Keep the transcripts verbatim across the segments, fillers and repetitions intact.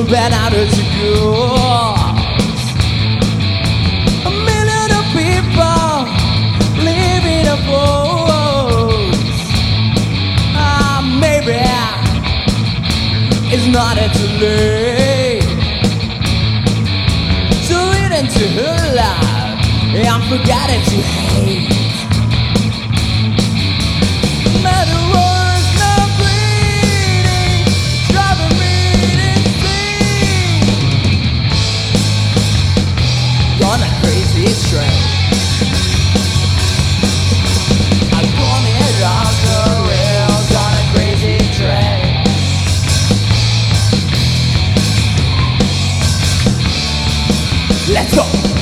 bad out as it goes. A million of people living a pose. Ah, maybe it's not too late to lead into her life and forgetting to hate. Matter words not bleeding, driving me insane. On a crazy train, I'm going off the rails on a crazy train. Let's go.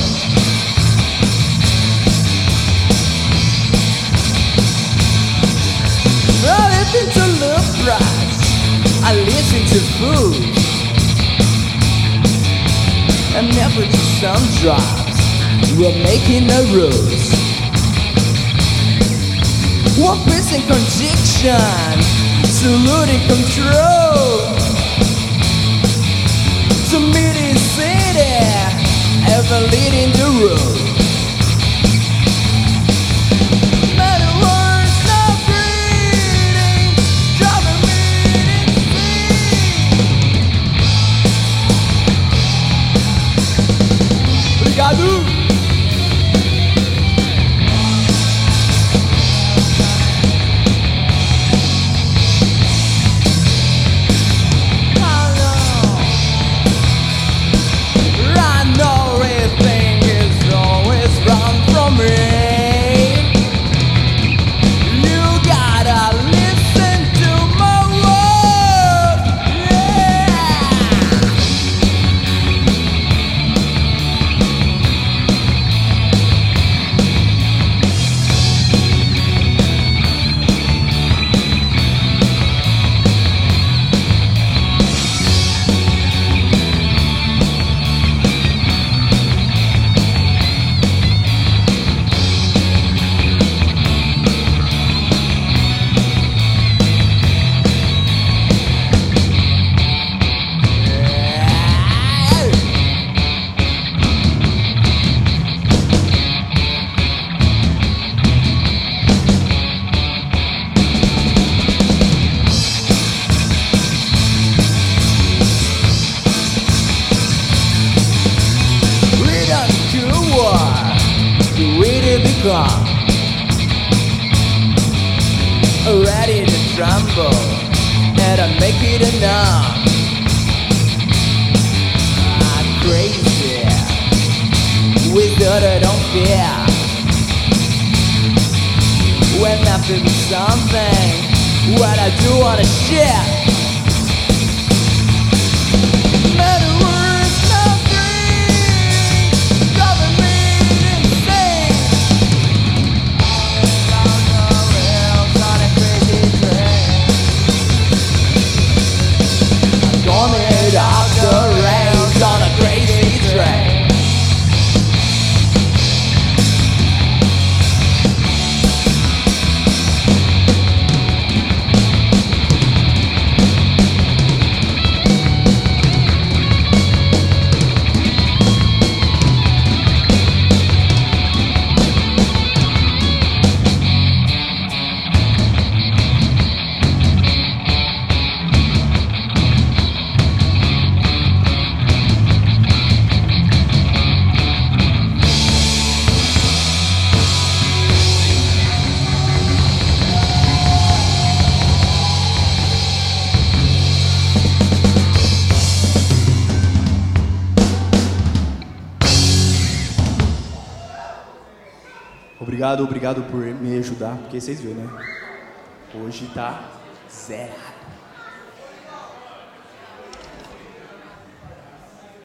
I listen to love cries, I listen to food, and never to some drops. We're making the rules. One person conviction, saluting control. To me this city, ever leading the road. Matter words not breathing, driving me insane. Obrigado. Ready to tremble and I make it enough. I'm crazy without I don't fear. When I feel something, what I do wanna share. Matter words not free, driving me insane. Off the rails on a crazy train. Obrigado, obrigado por me ajudar, porque vocês viram, né? Hoje tá zero.